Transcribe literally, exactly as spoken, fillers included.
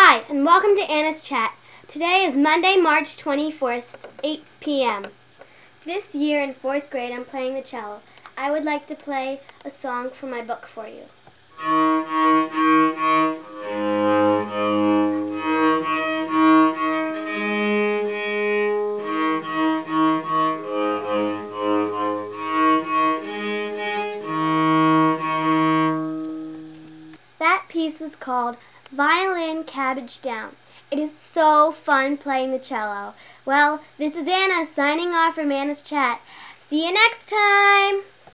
Hi, and welcome to Anna's Chat. Today is Monday, March twenty-fourth, eight p m This year in fourth grade, I'm playing the cello. I would like to play a song from my book for you. That piece was called Violin Cabbage Down. It is so fun playing the cello. Well, this is Anna signing off from Anna's Chat. See you next time!